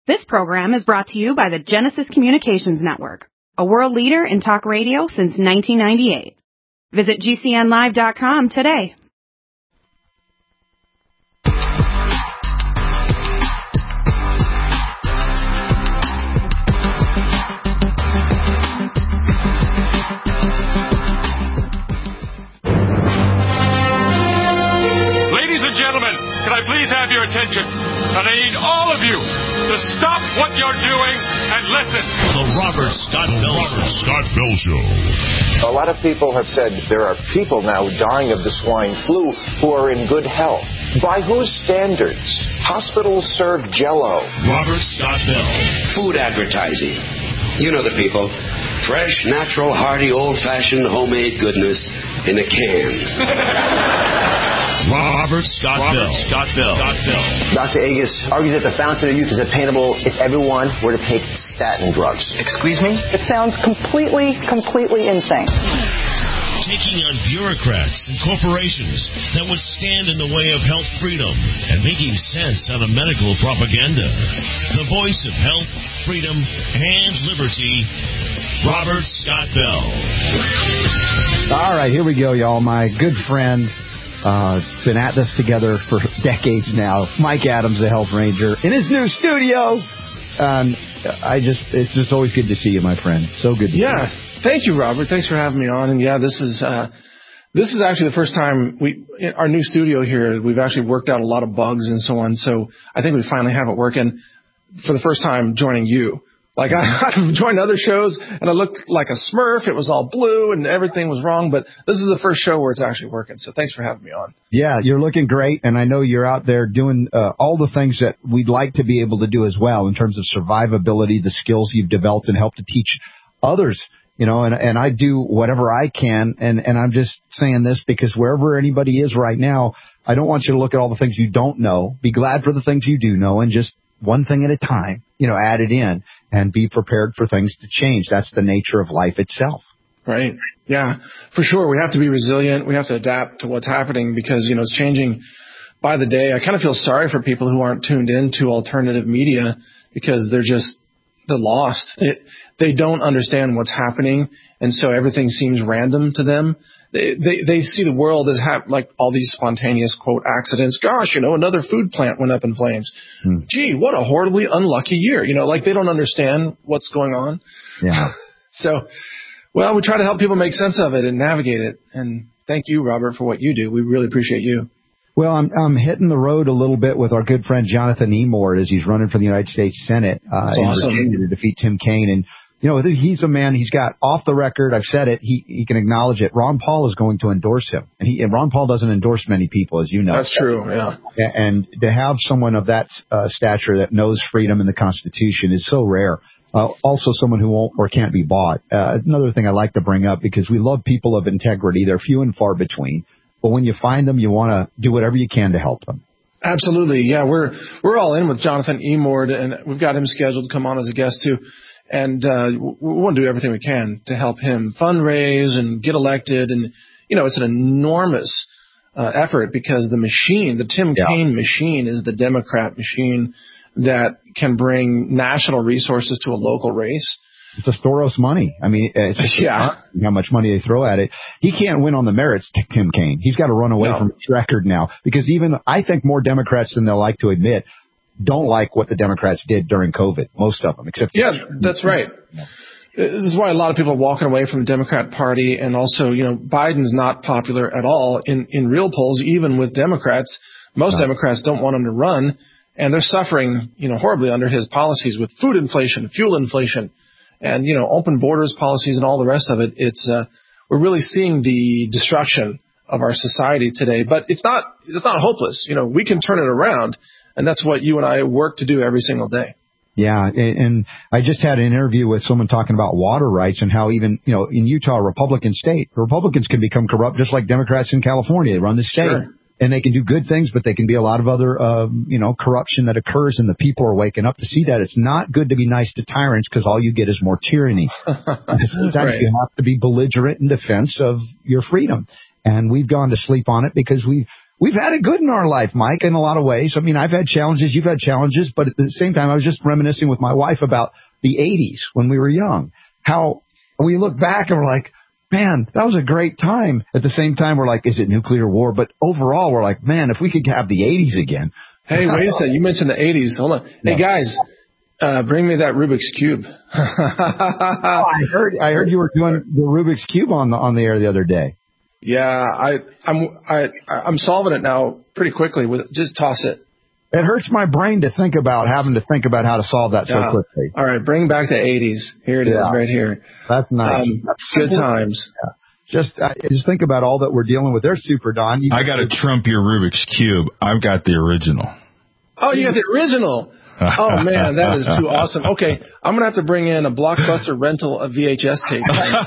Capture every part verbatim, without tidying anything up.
This program is brought to you by the Genesis Communications Network, a world leader in talk radio since nineteen ninety-eight. Visit G C N live dot com today. Ladies and gentlemen, can I please have your attention? And I need all of you to stop what you're doing and listen. The Robert Scott Bell Robert Scott Bell Show. A lot of people have said there are people now dying of the swine flu who are in good health. By whose standards? Hospitals serve Jell-O. Robert Scott Bell. Food advertising. You know the people. Fresh, natural, hearty, old-fashioned, homemade goodness in a can. Robert Scott Robert Bell. Scott Bell. Scott Bell. Doctor Agus argues that the fountain of youth is attainable if everyone were to take statin drugs. Excuse me? It sounds completely, completely insane. Taking on bureaucrats and corporations that would stand in the way of health freedom and making sense out of medical propaganda. The voice of health, freedom, and liberty, Robert Scott Bell. All right, here we go, y'all. My good friend, uh, been at this together for decades now, Mike Adams, the Health Ranger, in his new studio. Um, I just, it's just always good to see you, my friend. So good to yeah. see you. Thank you, Robert. Thanks for having me on. And yeah, this is uh, this is actually the first time we in our new studio here. We've actually worked out a lot of bugs and so on. So I think we finally have it working for the first time joining you. Like I, I've joined other shows and I looked like a Smurf. It was all blue and everything was wrong. But this is the first show where it's actually working. So thanks for having me on. Yeah, you're looking great. And I know you're out there doing uh, all the things that we'd like to be able to do as well in terms of survivability, the skills you've developed and help to teach others. You know, and, and I do whatever I can. And, and I'm just saying this because wherever anybody is right now, I don't want you to look at all the things you don't know. Be glad for the things you do know and just one thing at a time, you know, add it in and be prepared for things to change. That's the nature of life itself. Right. Yeah, for sure. We have to be resilient. We have to adapt to what's happening because, you know, it's changing by the day. I kind of feel sorry for people who aren't tuned into alternative media because they're just, they're lost. They, they don't understand what's happening, and so everything seems random to them. They they, they see the world as ha- like all these spontaneous, quote, accidents. Gosh, you know, another food plant went up in flames. Hmm. Gee, what a horribly unlucky year. You know, like they don't understand what's going on. Yeah. So, well, we try to help people make sense of it and navigate it. And thank you, Robert, for what you do. We really appreciate you. Well, I'm I'm hitting the road a little bit with our good friend Jonathan Emord as he's running for the United States Senate uh, in awesome. Virginia to defeat Tim Kaine. And, you know, he's a man, he's got off the record, I've said it, he he can acknowledge it. Ron Paul is going to endorse him. And, he, and Ron Paul doesn't endorse many people, as you know. That's true, yeah. And to have someone of that uh, stature that knows freedom and the Constitution is so rare. Uh, also someone who won't or can't be bought. Uh, another thing I like to bring up, because we love people of integrity. They're few and far between. But when you find them, you want to do whatever you can to help them. Absolutely. Yeah, we're we're all in with Jonathan Emord, and we've got him scheduled to come on as a guest, too. And uh, we want to do everything we can to help him fundraise and get elected. And, you know, it's an enormous uh, effort because the machine, the Tim yeah. Kaine machine, is the Democrat machine that can bring national resources to a local race. It's a Soros money. I mean, it's just yeah. how much money they throw at it. He can't win on the merits, Tim Kaine. He's got to run away no. from his record now because even I think more Democrats than they'll like to admit don't like what the Democrats did during COVID. Most of them, except yeah, that's right. Yeah. This is why a lot of people are walking away from the Democrat Party, and also, you know, Biden's not popular at all in in real polls, even with Democrats. Most no. Democrats don't want him to run, and they're suffering, you know, horribly under his policies with food inflation, fuel inflation. And, you know, open borders policies and all the rest of it. It's uh, we're really seeing the destruction of our society today. But it's not it's not hopeless. You know, we can turn it around. And that's what you and I work to do every single day. Yeah. And I just had an interview with someone talking about water rights and how even, you know, in Utah, a Republican state, Republicans can become corrupt just like Democrats in California. They run the state. Sure. And they can do good things, but they can be a lot of other, um, you know, corruption that occurs, and the people are waking up to see that. It's not good to be nice to tyrants because all you get is more tyranny. Sometimes right. you have to be belligerent in defense of your freedom. And we've gone to sleep on it because we we've had it good in our life, Mike, in a lot of ways. I mean, I've had challenges, you've had challenges, but at the same time, I was just reminiscing with my wife about the eighties when we were young, how we look back and we're like, man, that was a great time. At the same time, we're like, is it nuclear war? But overall, we're like, man, if we could have the eighties again. Hey, wait a second. You mentioned the eighties. Hold on. Hey, guys, uh, bring me that Rubik's Cube. oh, I heard I heard you were doing the Rubik's Cube on the on the air the other day. Yeah, I, I'm I, I'm solving it now pretty quickly. With just toss it. It hurts my brain to think about having to think about how to solve that yeah. so quickly. All right, bring back the eighties. Here it yeah. is, right here. That's nice. Um, That's good times. Yeah. Just uh, just think about all that we're dealing with. There's Super Don. You I got to trump your Rubik's Cube. I've got the original. Oh, you got the original. Oh, man, that is too awesome. Okay, I'm going to have to bring in a Blockbuster rental of V H S tape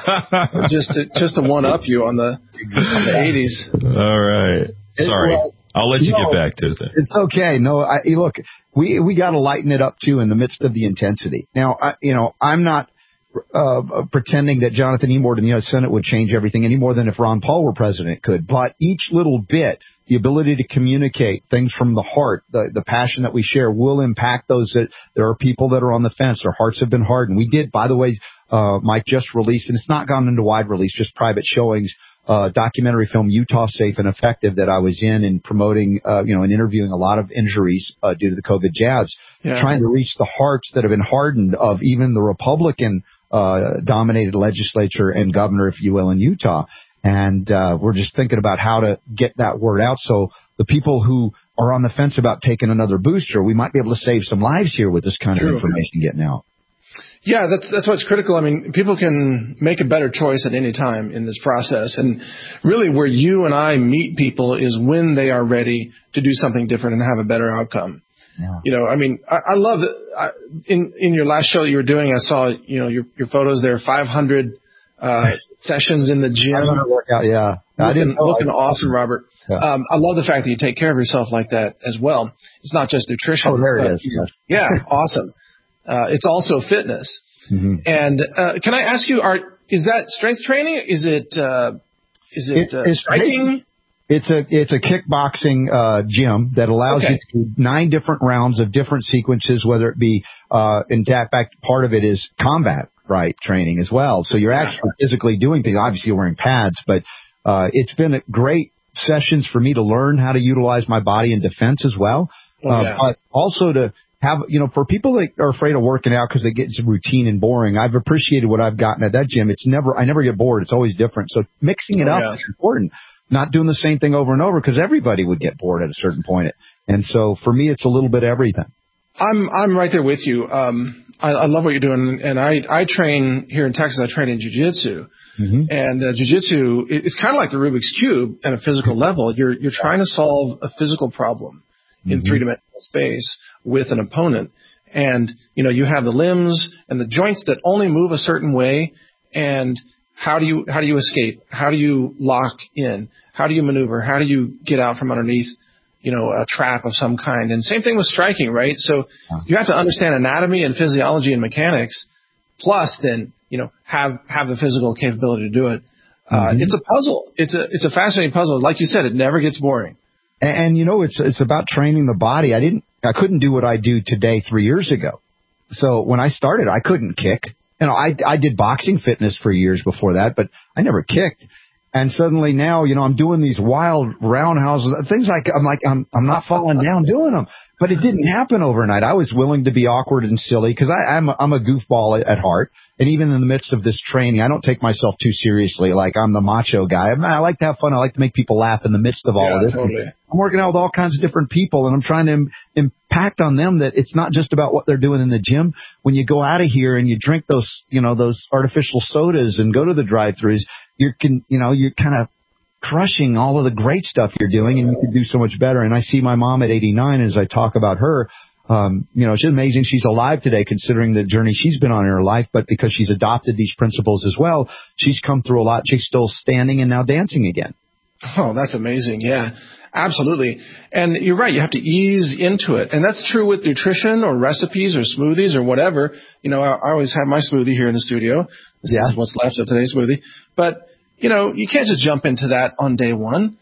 just to, just to one-up you on the, on the eighties. All right. Sorry. Well, I'll let you no, get back to it. It's okay. No, I, look, we we got to lighten it up, too, in the midst of the intensity. Now, I, you know, I'm not uh, pretending that Jonathan Emord in the U S Senate would change everything any more than if Ron Paul were president could. But each little bit, the ability to communicate things from the heart, the, the passion that we share will impact those that there are people that are on the fence. Their hearts have been hardened. We did, by the way, uh, Mike just released, and it's not gone into wide release, just private showings, uh, documentary film Utah Safe and Effective that I was in and promoting, uh, you know, and interviewing a lot of injuries, uh, due to the COVID jabs, yeah. trying to reach the hearts that have been hardened of even the Republican, uh, dominated legislature and governor, if you will, in Utah. And uh, we're just thinking about how to get that word out. So the people who are on the fence about taking another booster, we might be able to save some lives here with this kind True. of information getting out. Yeah, that's that's what's critical. I mean, people can make a better choice at any time in this process. And really where you and I meet people is when they are ready to do something different and have a better outcome. Yeah. You know, I mean, I, I love it. I, in in your last show that you were doing, I saw, you know, your your photos there, five hundred uh sessions in the gym. Workout, yeah. Looking, I didn't know. looking awesome, Robert. Yeah. Um, I love the fact that you take care of yourself like that as well. It's not just nutrition. Oh, there it is. Yeah, yeah awesome. Uh, it's also fitness. Mm-hmm. And uh, can I ask you, are is that strength training? Is it uh, is it, it uh, it's striking? It's a it's a kickboxing uh, gym that allows okay. you to do nine different rounds of different sequences, whether it be uh, in fact part of it is combat. Right, training as well. So you're actually physically doing things. Obviously, you're wearing pads, but uh, it's been a great sessions for me to learn how to utilize my body in defense as well. Oh, yeah. uh, but also to have, you know, for people that are afraid of working out because they get routine and boring, I've appreciated what I've gotten at that gym. It's never, I never get bored. It's always different. So mixing it oh, up yeah. is important. Not doing the same thing over and over because everybody would get bored at a certain point. And so for me, it's a little bit of everything. I'm I'm right there with you. Um, I, I love what you're doing, and I I train here in Texas. I train in jiu-jitsu, mm-hmm. and uh, jiu-jitsu it's kind of like the Rubik's Cube at a physical level. You're you're trying to solve a physical problem mm-hmm. in three-dimensional space with an opponent, and you know you have the limbs and the joints that only move a certain way, and how do you how do you escape? How do you lock in? How do you maneuver? How do you get out from underneath? You know, a trap of some kind. And same thing with striking, right? So you have to understand anatomy and physiology and mechanics, plus then, you know, have, have the physical capability to do it. Uh, mm-hmm. It's a puzzle. It's a, it's a fascinating puzzle. Like you said, it never gets boring. And, and you know, it's, it's about training the body. I didn't, I couldn't do what I do today three years ago. So when I started, I couldn't kick. You know, I, I did boxing fitness for years before that, but I never kicked. And suddenly now, you know, I'm doing these wild roundhouses, things like I'm like, I'm, I'm not falling down doing them, but it didn't happen overnight. I was willing to be awkward and silly because I'm, I'm a goofball at heart. And even in the midst of this training, I don't take myself too seriously. Like I'm the macho guy. I, I like to have fun. I like to make people laugh in the midst of all yeah, of this. Totally. I'm working out with all kinds of different people, and I'm trying to im- impact on them that it's not just about what they're doing in the gym. When you go out of here and you drink those, you know, those artificial sodas and go to the drive-thrus, you can, you know, you're kind of crushing all of the great stuff you're doing, and you can do so much better. And I see my mom at eighty-nine as I talk about her. Um, you know, she's amazing. She's alive today considering the journey she's been on in her life, but because she's adopted these principles as well, she's come through a lot. She's still standing and now dancing again. Oh, that's amazing. Yeah, absolutely. And you're right. You have to ease into it. And that's true with nutrition or recipes or smoothies or whatever. You know, I, I always have my smoothie here in the studio. This yeah. is what's left of today's smoothie. But, you know, you can't just jump into that on day one.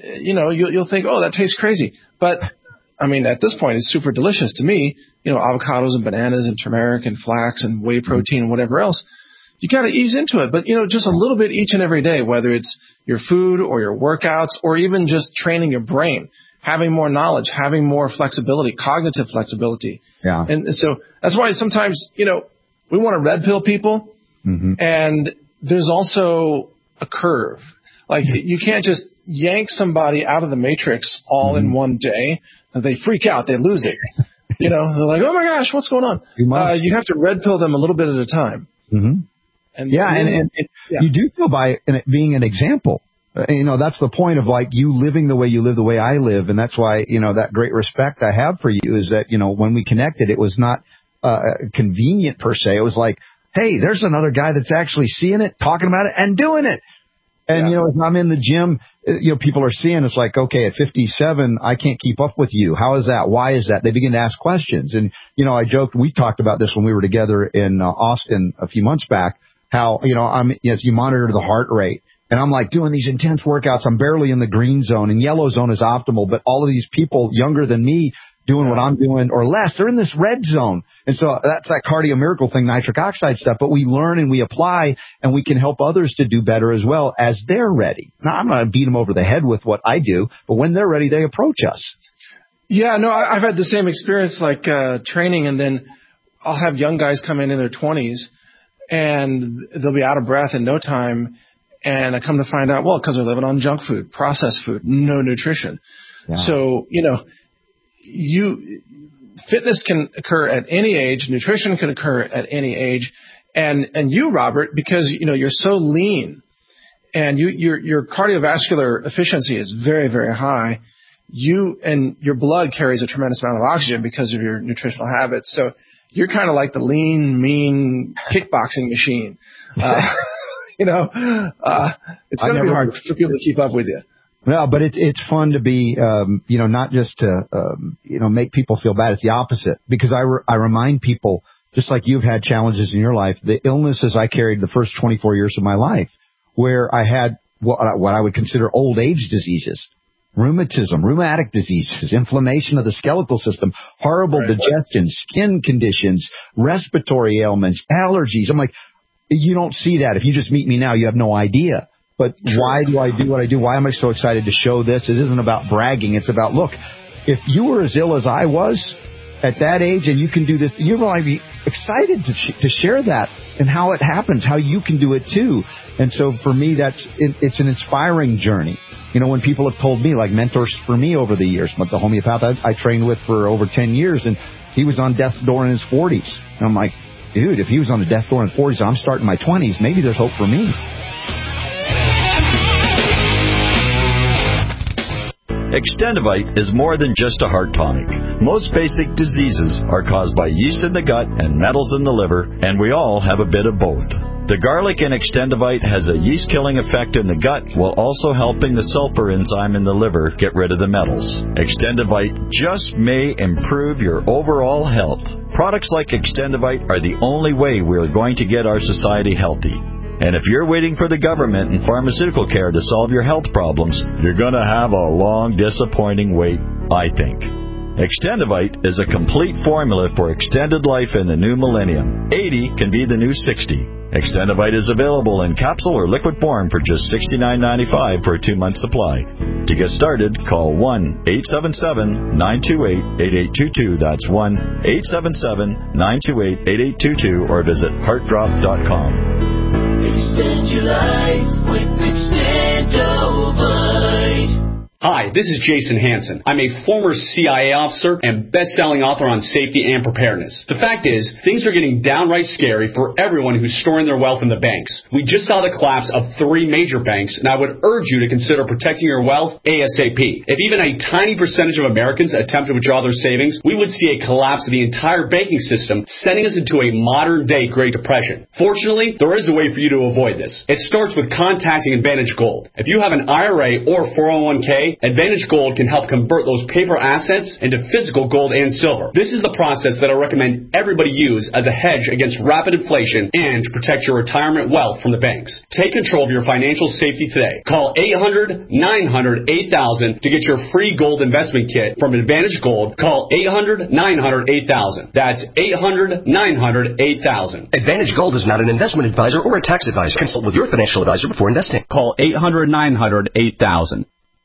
you know, you'll, you'll think, oh, that tastes crazy. But, I mean, at this point, it's super delicious to me. You know, avocados and bananas and turmeric and flax and whey protein and whatever else. You got to ease into it. But, you know, just a little bit each and every day, whether it's your food or your workouts or even just training your brain, having more knowledge, having more flexibility, cognitive flexibility. Yeah. And so that's why sometimes, you know, we want to red pill people. Mm-hmm. And there's also a curve. Like, you can't just yank somebody out of the matrix all mm-hmm. in one day. They freak out. They lose it. You know, they're like, oh, my gosh, what's going on? You, uh, you have to red pill them a little bit at a time. Mm-hmm. And yeah, and, and, and yeah. you do feel by being an example. Uh, you know, that's the point of, like, you living the way you live the way I live. And that's why, you know, that great respect I have for you is that, you know, when we connected, it was not uh, convenient per se. It was like, hey, there's another guy that's actually seeing it, talking about it, and doing it. And, yeah. you know, if I'm in the gym, you know, people are seeing it's like, okay, at fifty-seven, I can't keep up with you. How is that? Why is that? They begin to ask questions. And, you know, I joked, we talked about this when we were together in uh, Austin a few months back, how, you know, I'm, yes, you monitor the heart rate. And I'm like doing these intense workouts. I'm barely in the green zone, and yellow zone is optimal. But all of these people younger than me doing what I'm doing or less, they're in this red zone. And so that's that cardio miracle thing, nitric oxide stuff. But we learn and we apply, and we can help others to do better as well as they're ready. Now, I'm not going to beat them over the head with what I do, but when they're ready, they approach us. Yeah, no, I've had the same experience, like uh, training, and then I'll have young guys come in in their twenties, and they'll be out of breath in no time. And I come to find out, well, because they're living on junk food, processed food, no nutrition. Yeah. So, you know, you fitness can occur at any age, nutrition can occur at any age, and and you, Robert, because you know you're so lean, and you your your cardiovascular efficiency is very very high. You and your blood carries a tremendous amount of oxygen because of your nutritional habits. So you're kind of like the lean, mean kickboxing machine. Uh, you know, uh, it's going to be hard for people to keep up with you. Well, but it's it's fun to be, um, you know, not just to, um, you know, make people feel bad. It's the opposite, because I, re- I remind people, just like you've had challenges in your life, the illnesses I carried the first twenty-four years of my life, where I had what, what I would consider old age diseases, rheumatism, rheumatic diseases, inflammation of the skeletal system, horrible right. digestion, skin conditions, respiratory ailments, allergies. I'm like, you don't see that. If you just meet me now, you have no idea. But why do I do what I do? Why am I so excited to show this? It isn't about bragging. It's about, look, if you were as ill as I was at that age and you can do this, you're going to be excited to, sh- to share that and how it happens, how you can do it too. And so for me, that's it, it's an inspiring journey. You know, when people have told me, like mentors for me over the years, but the homeopath I, I trained with for over ten years, and he was on death's door in his forties. And I'm like, dude, if he was on the death door in his forties, I'm starting my twenties, maybe there's hope for me. Extendivite is more than just a heart tonic. Most basic diseases are caused by yeast in the gut and metals in the liver, and we all have a bit of both. The garlic in Extendivite has a yeast-killing effect in the gut while also helping the sulfur enzyme in the liver get rid of the metals. Extendivite just may improve your overall health. Products like Extendivite are the only way we are going to get our society healthy. And if you're waiting for the government and pharmaceutical care to solve your health problems, you're going to have a long, disappointing wait, I think. Extendivite is a complete formula for extended life in the new millennium. eighty can be the new sixty. Extendivite is available in capsule or liquid form for just sixty-nine ninety-five for a two-month supply. To get started, call one eight seven seven, nine two eight, eight eight two two. That's one eight seven seven, nine two eight, eight eight two two, or visit heart drop dot com. Extend your life with Extendivite. Hi, this is Jason Hansen. I'm a former C I A officer and best-selling author on safety and preparedness. The fact is, things are getting downright scary for everyone who's storing their wealth in the banks. We just saw the collapse of three major banks, and I would urge you to consider protecting your wealth ASAP. If even a tiny percentage of Americans attempt to withdraw their savings, we would see a collapse of the entire banking system, sending us into a modern-day Great Depression. Fortunately, there is a way for you to avoid this. It starts with contacting Advantage Gold. If you have an I R A or four oh one k, today, Advantage Gold can help convert those paper assets into physical gold and silver. This is the process that I recommend everybody use as a hedge against rapid inflation and to protect your retirement wealth from the banks. Take control of your financial safety today. Call eight hundred, nine hundred, eight thousand to get your free gold investment kit from Advantage Gold. Call eight hundred, nine hundred, eight thousand. That's eight hundred, nine hundred, eight thousand. Advantage Gold is not an investment advisor or a tax advisor. Consult with your financial advisor before investing. Call eight hundred, nine hundred, eight thousand.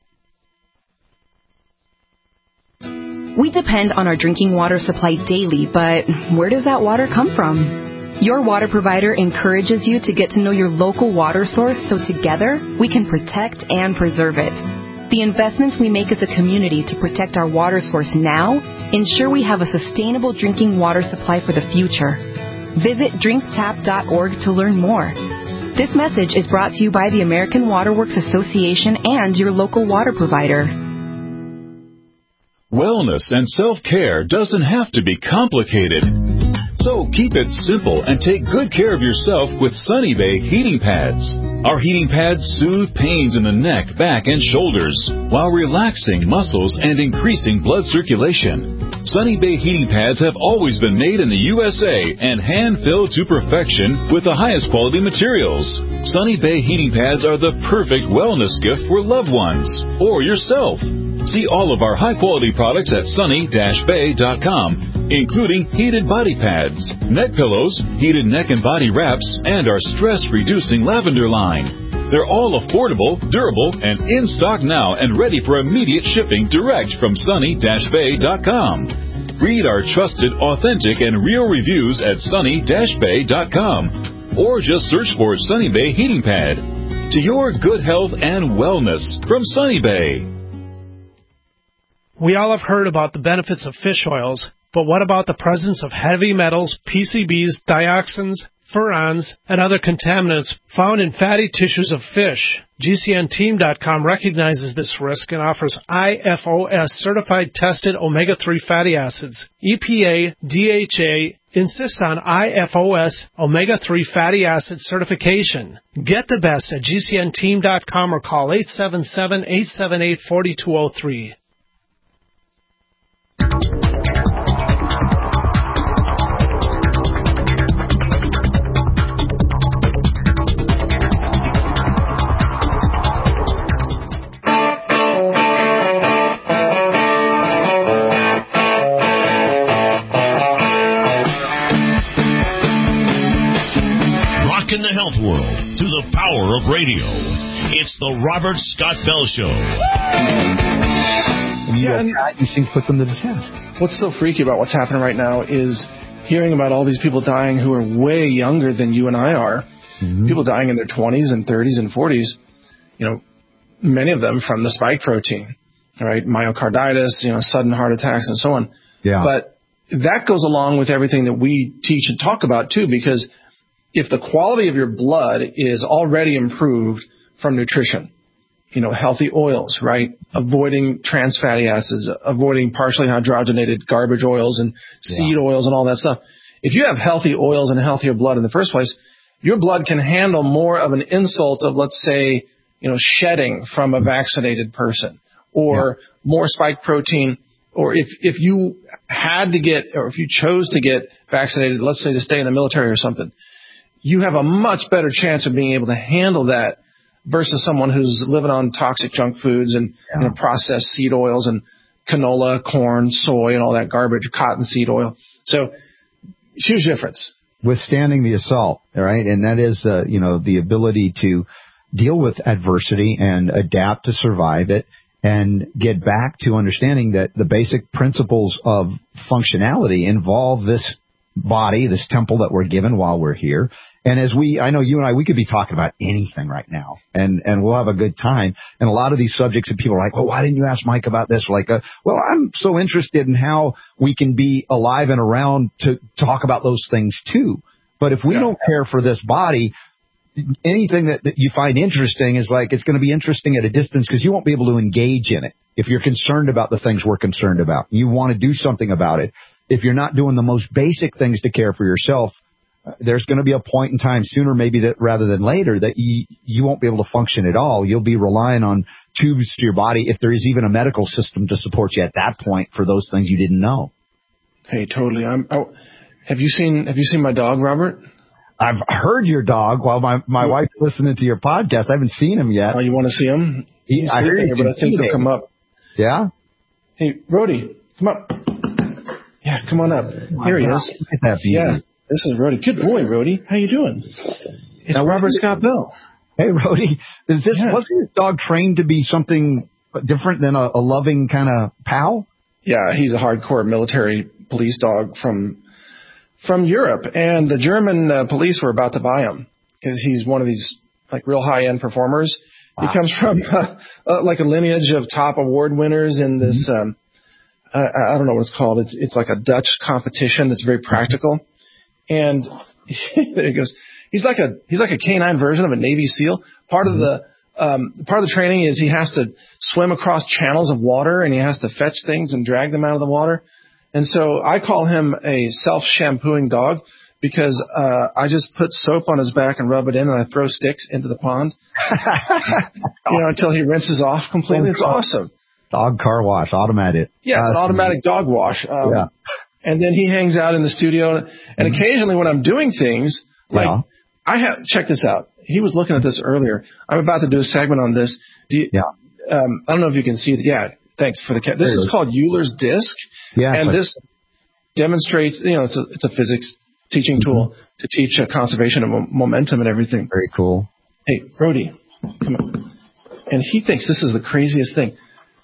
We depend on our drinking water supply daily, but where does that water come from? Your water provider encourages you to get to know your local water source so together we can protect and preserve it. The investments we make as a community to protect our water source now ensure we have a sustainable drinking water supply for the future. Visit drink tap dot org to learn more. This message is brought to you by the American Water Works Association and your local water provider. Wellness and self-care doesn't have to be complicated. So keep it simple and take good care of yourself with Sunny Bay heating pads. Our heating pads soothe pains in the neck, back, and shoulders while relaxing muscles and increasing blood circulation. Sunny Bay heating pads have always been made in the U S A and hand-filled to perfection with the highest quality materials. Sunny Bay heating pads are the perfect wellness gift for loved ones or yourself. See all of our high-quality products at sunny dash bay dot com, including heated body pads, neck pillows, heated neck and body wraps, and our stress-reducing lavender line. They're all affordable, durable, and in stock now and ready for immediate shipping direct from sunny dash bay dot com. Read our trusted, authentic, and real reviews at sunny dash bay dot com or just search for Sunny Bay Heating Pad. To your good health and wellness from Sunny Bay. We all have heard about the benefits of fish oils, but what about the presence of heavy metals, P C Bs, dioxins, furans, and other contaminants found in fatty tissues of fish? G C N team dot com recognizes this risk and offers I F O S certified tested omega three fatty acids. E P A, D H A insists on I F O S omega three fatty acid certification. Get the best at G C N team dot com or call eight seven seven, eight seven eight, four two zero three. In the health world through the power of radio. It's the Robert Scott Bell Show. Yeah, and these things put them to the test. What's so freaky about what's happening right now is hearing about all these people dying who are way younger than you and I are. Mm-hmm. People dying in their twenties and thirties and forties. You know, many of them from the spike protein, right? Myocarditis, you know, sudden heart attacks and so on. Yeah. But that goes along with everything that we teach and talk about too, because if the quality of your blood is already improved from nutrition, you know, healthy oils, right? Avoiding trans fatty acids, avoiding partially hydrogenated garbage oils and seed yeah. oils and all that stuff. If you have healthy oils and healthier blood in the first place, your blood can handle more of an insult of, let's say, you know, shedding from a vaccinated person or yeah. more spike protein. Or if, if you had to get, or if you chose to get vaccinated, let's say to stay in the military or something, you have a much better chance of being able to handle that versus someone who's living on toxic junk foods and yeah. you know, processed seed oils and canola, corn, soy, and all that garbage, cottonseed oil. So huge difference. Withstanding the assault, all right? And that is, uh, you know, the ability to deal with adversity and adapt to survive it and get back to understanding that the basic principles of functionality involve this body, this temple that we're given while we're here. And as we, I know you and I, we could be talking about anything right now, and, and we'll have a good time. And a lot of these subjects that people are like, well, why didn't you ask Mike about this? Like, uh, well, I'm so interested in how we can be alive and around to talk about those things too. But if we yeah. don't care for this body, anything that, that you find interesting is like, it's going to be interesting at a distance because you won't be able to engage in it. If you're concerned about the things we're concerned about, you want to do something about it. If you're not doing the most basic things to care for yourself, uh, there's going to be a point in time sooner, maybe that rather than later, that you, you won't be able to function at all. You'll be relying on tubes to your body if there is even a medical system to support you at that point for those things you didn't know. Hey, totally. I'm. Oh, have you seen Have you seen my dog, Robert? I've heard your dog while my my yeah. wife's listening to your podcast. I haven't seen him yet. Oh, you want to see him? He, I heard here, but I think he'll come up. Yeah. Hey, Rhodey, come up. Yeah, come on up. Oh, here he God. is. Look at that beauty. Yeah, this is Rhodey. Good boy, Rhodey. How you doing? It's now, Robert Scott Bell. Hey, Rhodey, is this yeah. wasn't your dog trained to be something different than a, a loving kind of pal? Yeah, he's a hardcore military police dog from from Europe, and the German uh, police were about to buy him because he's one of these like real high end performers. Wow. He comes from uh, uh, like a lineage of top award winners in this. Mm-hmm. Um, I, I don't know what it's called. It's it's like a Dutch competition that's very practical, and there he goes. He's like a he's like a canine version of a Navy SEAL. Part mm-hmm. of the um, part of the training is he has to swim across channels of water, and he has to fetch things and drag them out of the water. And so I call him a self-shampooing dog because uh, I just put soap on his back and rub it in, and I throw sticks into the pond, you know, until he rinses off completely. It's awesome. Dog car wash, automatic. Yeah, it's an automatic dog wash. Um, yeah. And then he hangs out in the studio, and mm-hmm. occasionally when I'm doing things, like yeah. I have check this out. He was looking at this earlier. I'm about to do a segment on this. Do you, yeah. Um, I don't know if you can see it. Yeah. Thanks for the cat. This is called Euler's disc. Yeah. And like, this demonstrates, you know, it's a, it's a physics teaching tool mm-hmm. to teach uh, conservation of mo- momentum and everything. Very cool. Hey, Rhodey, come on. And he thinks this is the craziest thing.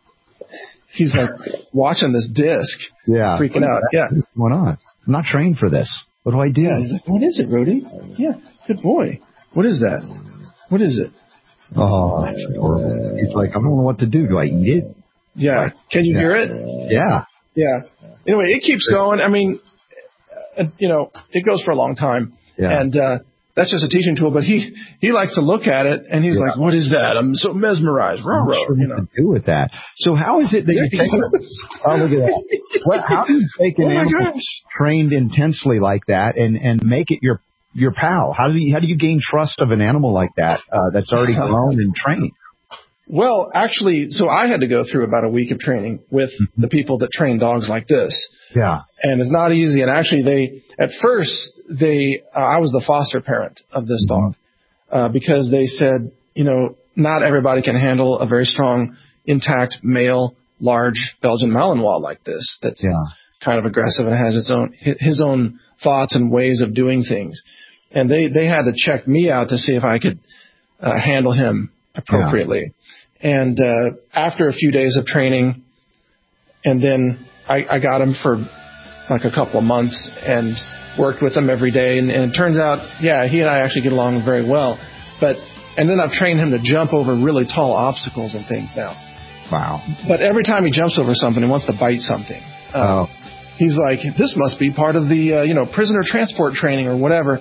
He's like watching this disc. Yeah. Freaking out. Yeah. What's going on? I'm not trained for this. What do I do? Yeah, he's like, what is it, Rhodey? Yeah. Good boy. What is that? What is it? Oh, that's horrible. He's like, I don't know what to do. Do I eat it? Yeah. Can you yeah. hear it? Yeah. Yeah. Anyway, it keeps going. I mean, uh, you know, it goes for a long time. Yeah. And uh, that's just a teaching tool. But he, he likes to look at it, and he's yeah. like, what is that? I'm so mesmerized. Ruh, ruh, sure you know. What to do with that. So how is it that you're taking Oh, look at that. What, how do you take an oh animal trained intensely like that and, and make it your your pal? How do you how do you gain trust of an animal like that uh, that's already grown and trained? Well, actually, so I had to go through about a week of training with mm-hmm. the people that train dogs like this. Yeah. And it's not easy. And actually, they at first they uh, I was the foster parent of this mm-hmm. dog uh, because they said, you know, not everybody can handle a very strong, intact male, large Belgian Malinois like this. That's yeah. kind of aggressive and has its own his own thoughts and ways of doing things. And they, they had to check me out to see if I could uh, handle him appropriately. Yeah. And uh, after a few days of training, and then I, I got him for like a couple of months and worked with him every day. And, and it turns out, yeah, he and I actually get along very well. But and then I've trained him to jump over really tall obstacles and things now. Wow. But every time he jumps over something, he wants to bite something. Uh, oh. He's like, this must be part of the, uh, you know, prisoner transport training or whatever.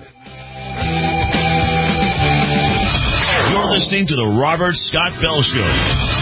You're listening to the Robert Scott Bell Show.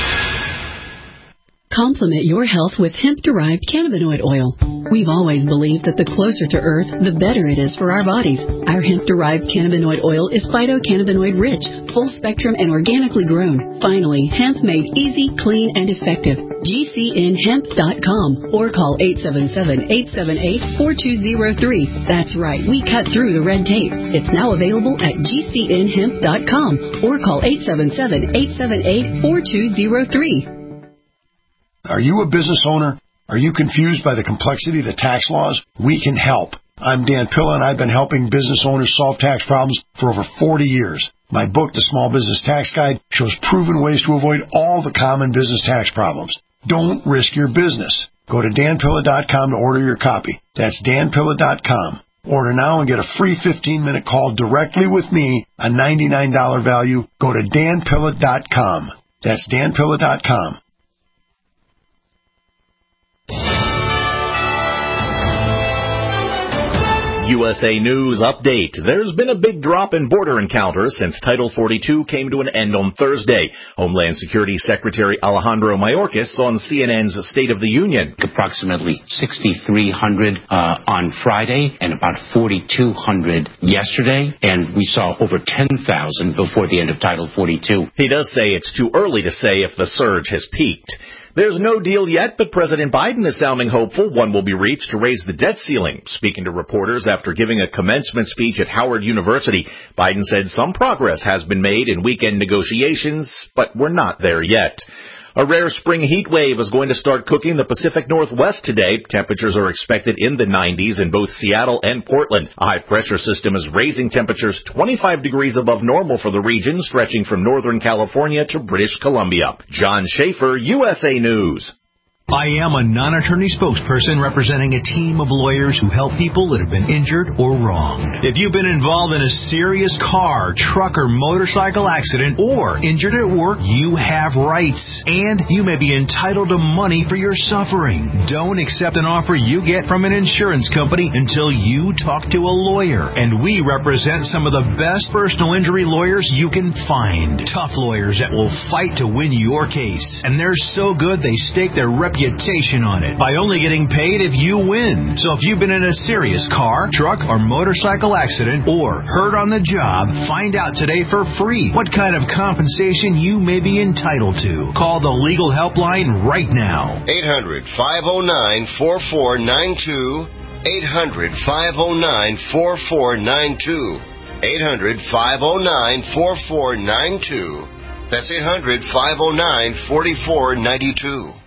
Complement your health with hemp-derived cannabinoid oil. We've always believed that the closer to Earth, the better it is for our bodies. Our hemp-derived cannabinoid oil is phytocannabinoid-rich, full-spectrum, and organically grown. Finally, hemp made easy, clean, and effective. G C N hemp dot com or call eight seven seven, eight seven eight, four two zero three. That's right, we cut through the red tape. It's now available at G C N hemp dot com or call eight seven seven, eight seven eight, four two zero three. Are you a business owner? Are you confused by the complexity of the tax laws? We can help. I'm Dan Pilla, and I've been helping business owners solve tax problems for over forty years. My book, The Small Business Tax Guide, shows proven ways to avoid all the common business tax problems. Don't risk your business. Go to Dan Pilla dot com to order your copy. That's Dan Pilla dot com. Order now and get a free fifteen-minute call directly with me, a ninety-nine dollars value. Go to Dan Pilla dot com. That's Dan Pilla dot com. U S A News update. There's been a big drop in border encounters since Title forty-two came to an end on Thursday. Homeland Security Secretary Alejandro Mayorkas on C N N's State of the Union. Approximately sixty-three hundred uh, on Friday and about forty-two hundred yesterday, and we saw over ten thousand before the end of Title forty-two. He does say it's too early to say if the surge has peaked. There's no deal yet, but President Biden is sounding hopeful one will be reached to raise the debt ceiling. Speaking to reporters after giving a commencement speech at Howard University, Biden said some progress has been made in weekend negotiations, but we're not there yet. A rare spring heat wave is going to start cooking the Pacific Northwest today. Temperatures are expected in the nineties in both Seattle and Portland. A high-pressure system is raising temperatures twenty-five degrees above normal for the region, stretching from Northern California to British Columbia. John Schaefer, U S A News. I am a non-attorney spokesperson representing a team of lawyers who help people that have been injured or wronged. If you've been involved in a serious car, truck, or motorcycle accident or injured at work, you have rights, and you may be entitled to money for your suffering. Don't accept an offer you get from an insurance company until you talk to a lawyer, and we represent some of the best personal injury lawyers you can find. Tough lawyers that will fight to win your case, and they're so good they stake their reputation reputation on it by only getting paid if you win. So if you've been in a serious car, truck, or motorcycle accident or hurt on the job, find out today for free what kind of compensation you may be entitled to. Call the legal helpline right now. eight hundred, five oh nine, four four nine two. eight hundred, five oh nine, four four nine two. eight hundred, five oh nine, four four nine two. That's eight hundred, five oh nine, four four nine two.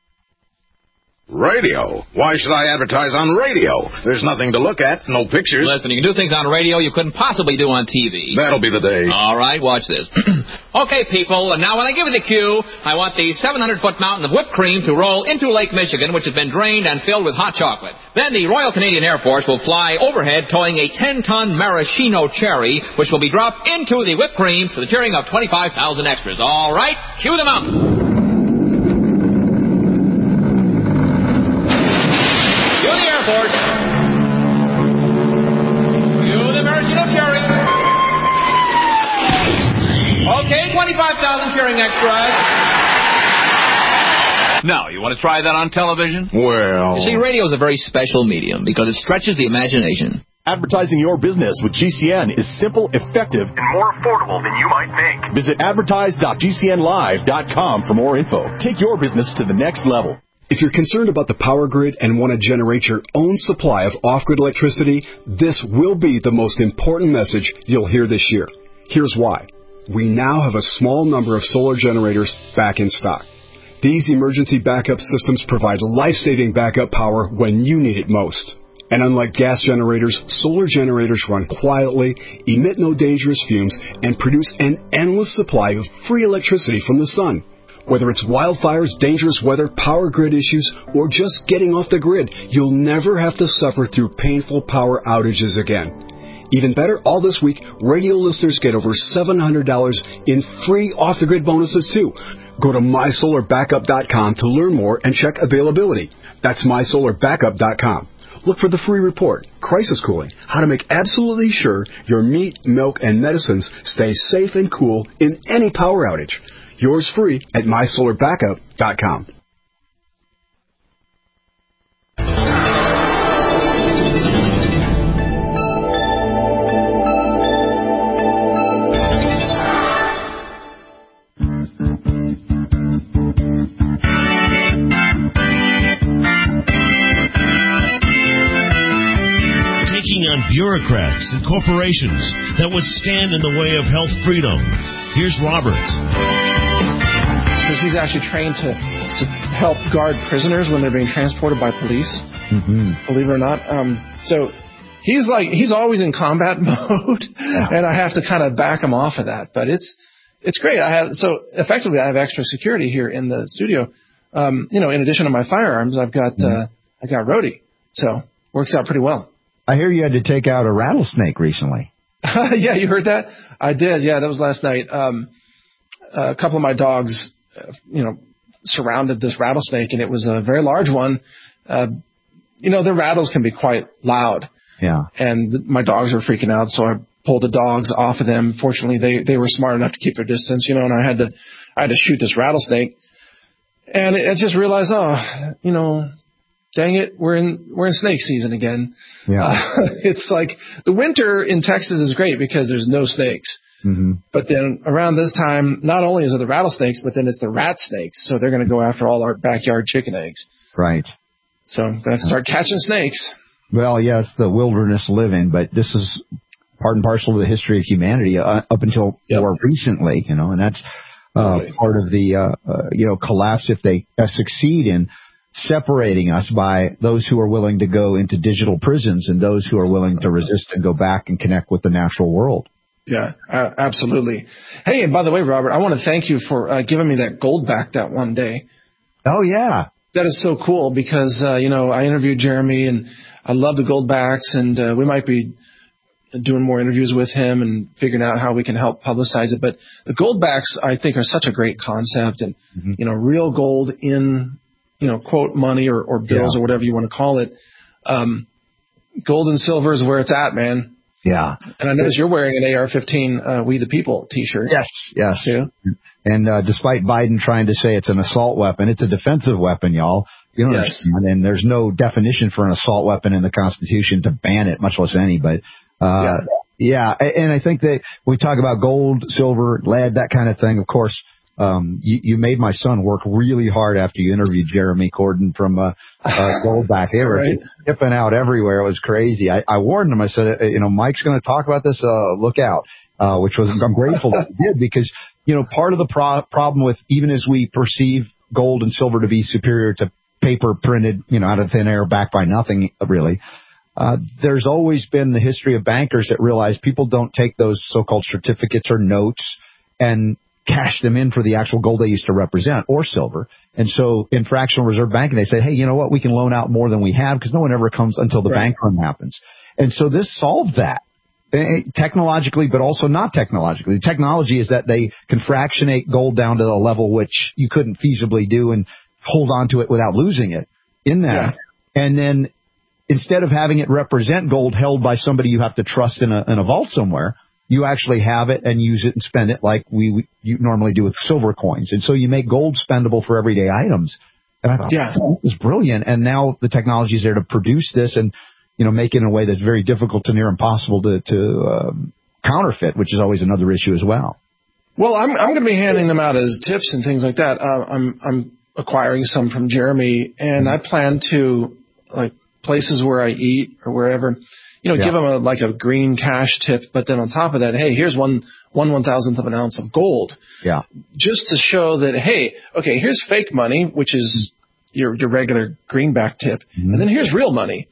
Radio? Why should I advertise on radio? There's nothing to look at, no pictures. Listen, you can do things on radio you couldn't possibly do on T V. That'll be the day. All right, watch this. Okay, people, and now when I give you the cue, I want the seven hundred foot mountain of whipped cream to roll into Lake Michigan, which has been drained and filled with hot chocolate. Then the Royal Canadian Air Force will fly overhead towing a ten ton maraschino cherry, which will be dropped into the whipped cream to the cheering of twenty-five thousand extras. All right, cue the mountain. Okay, twenty-five thousand cheering extras. Now, you want to try that on television? Well... You see, radio is a very special medium because it stretches the imagination. Advertising your business with G C N is simple, effective, and more affordable than you might think. Visit advertise dot G C N live dot com for more info. Take your business to the next level. If you're concerned about the power grid and want to generate your own supply of off-grid electricity, this will be the most important message you'll hear this year. Here's why. We now have a small number of solar generators back in stock. These emergency backup systems provide life-saving backup power when you need it most. And unlike gas generators, solar generators run quietly, emit no dangerous fumes, and produce an endless supply of free electricity from the sun. Whether it's wildfires, dangerous weather, power grid issues, or just getting off the grid, you'll never have to suffer through painful power outages again. Even better, all this week, radio listeners get over seven hundred dollars in free off-the-grid bonuses, too. Go to my solar backup dot com to learn more and check availability. That's my solar backup dot com. Look for the free report, Crisis Cooling, how to make absolutely sure your meat, milk, and medicines stay safe and cool in any power outage. Yours free at my solar backup dot com. On bureaucrats and corporations that would stand in the way of health freedom. Here's Robert. Because he's actually trained to, to help guard prisoners when they're being transported by police, mm-hmm. believe it or not. Um, so he's like he's always in combat mode, yeah. And I have to kind of back him off of that. But it's it's great. I have so effectively I have extra security here in the studio. Um, you know, in addition to my firearms, I've got mm-hmm. uh, I got Rhodey, so works out pretty well. I hear you had to take out a rattlesnake recently. Yeah, you heard that? I did. Yeah, that was last night. Um, a couple of my dogs, uh, you know, surrounded this rattlesnake, and it was a very large one. Uh, you know, the rattles can be quite loud. Yeah. And th- my dogs were freaking out, so I pulled the dogs off of them. Fortunately, they, they were smart enough to keep their distance, you know, and I had to, I had to shoot this rattlesnake. And I just realized, oh, you know, dang it, we're in, we're in snake season again. Yeah. Uh, it's like the winter in Texas is great because there's no snakes. Mm-hmm. But then around this time, not only is it the rattlesnakes, but then it's the rat snakes. So they're going to go after all our backyard chicken eggs. Right. So I'm going to start catching snakes. Well, yeah, it's the wilderness living, but this is part and parcel of the history of humanity uh, up until yep. more recently, you know, and that's uh, right. part of the, uh, uh, you know, collapse if they uh, succeed in separating us by those who are willing to go into digital prisons and those who are willing to resist and go back and connect with the natural world. Yeah, uh, absolutely. Hey, and by the way, Robert, I want to thank you for uh, giving me that gold back that one day. Oh, yeah. That is so cool because, uh, you know, I interviewed Jeremy and I love the Goldbacks, and uh, we might be doing more interviews with him and figuring out how we can help publicize it. But the Goldbacks, I think, are such a great concept, and, mm-hmm. you know, real gold in, you know, quote, money or, or bills yeah. or whatever you want to call it. Um, gold and silver is where it's at, man. Yeah. And I notice you're wearing an A R fifteen uh, We the People t-shirt. Yes, yes. Too. And uh, despite Biden trying to say it's an assault weapon, it's a defensive weapon, y'all. You don't yes. understand. And there's no definition for an assault weapon in the Constitution to ban it, much less any. But, uh, yeah. yeah. And I think that we talk about gold, silver, lead, that kind of thing. Of course, um, you, you made my son work really hard after you interviewed Jeremy Corden from uh, uh, Goldback. They were right. tipping out everywhere. It was crazy. I, I warned him. I said, you know, Mike's going to talk about this. Uh, look out. Uh, which was, I'm grateful that he did because, you know, part of the pro- problem with even as we perceive gold and silver to be superior to paper printed, you know, out of thin air, backed by nothing, really, uh, there's always been the history of bankers that realize people don't take those so-called certificates or notes and cash them in for the actual gold they used to represent or silver. And so in fractional reserve banking, they say, hey, you know what? We can loan out more than we have because no one ever comes until the right. bank run happens. And so this solved that. Technologically, but also not technologically. The technology is that they can fractionate gold down to a level which you couldn't feasibly do and hold on to it without losing it in that. Yeah. And then instead of having it represent gold held by somebody you have to trust in a, in a vault somewhere, you actually have it and use it and spend it like we, we you normally do with silver coins. And so you make gold spendable for everyday items. And I thought, yeah, oh, this is brilliant. And now the technology is there to produce this and you know, make it in a way that's very difficult to near impossible to, to um, counterfeit, which is always another issue as well. Well, I'm I'm going to be handing them out as tips and things like that. Uh, I'm I'm acquiring some from Jeremy, and I plan to, like, places where I eat or wherever, you know, yeah. give them a, like a green cash tip, but then on top of that, hey, here's one one one thousandth of an ounce of gold. Yeah. Just to show that, hey, okay, here's fake money, which is your your regular greenback tip, mm-hmm. and then here's real money.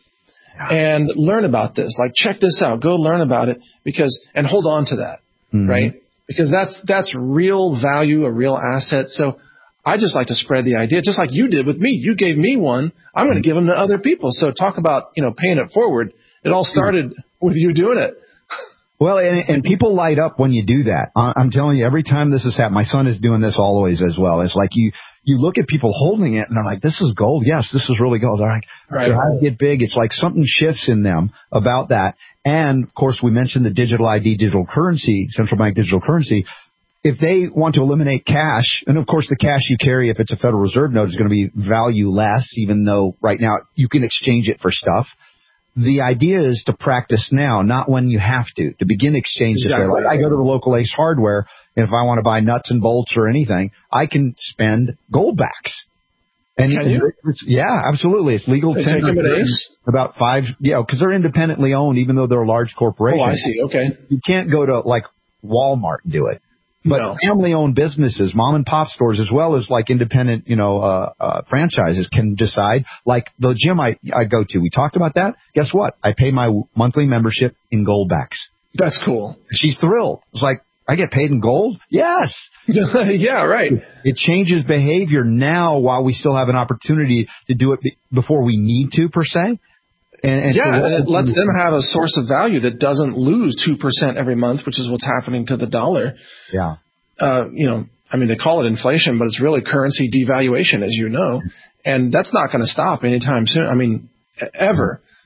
And learn about this. Like, check this out. Go learn about it because, and hold on to that, mm-hmm. right? Because that's, that's real value, a real asset. So I just like to spread the idea, just like you did with me. You gave me one. I'm going to give them to other people. So talk about, you know, paying it forward. It all started with you doing it. Well, and, and people light up when you do that. I'm telling you, every time this has happened, my son is doing this always as well. It's like you, you look at people holding it and they're like, this is gold. Yes, this is really gold. They're like, right. Their eyes get big. It's like something shifts in them about that. And of course, we mentioned the digital I D, digital currency, central bank digital currency. If they want to eliminate cash, and of course the cash you carry, if it's a Federal Reserve note, is going to be value less, even though right now you can exchange it for stuff. The idea is to practice now, not when you have to, to begin exchanges. Exactly. Like I go to the local Ace Hardware, and if I want to buy nuts and bolts or anything, I can spend goldbacks. And can you? Yeah, absolutely. It's legal. They take them at Ace? About five, yeah, because they're independently owned, even though they're a large corporation. Oh, I see. Okay. You can't go to like Walmart and do it. But no. family-owned businesses, mom-and-pop stores, as well as like independent, you know, uh, uh, franchises can decide. Like the gym I, I go to, we talked about that. Guess what? I pay my monthly membership in goldbacks. That's cool. She's thrilled. It's like, I get paid in gold? Yes. Yeah, right. It changes behavior now while we still have an opportunity to do it be- before we need to, per se. And, and yeah, and it lets them have a source of value that doesn't lose two percent every month, which is what's happening to the dollar. Yeah. Uh, you know, I mean, they call it inflation, but it's really currency devaluation, as you know. And that's not going to stop anytime soon. I mean, ever.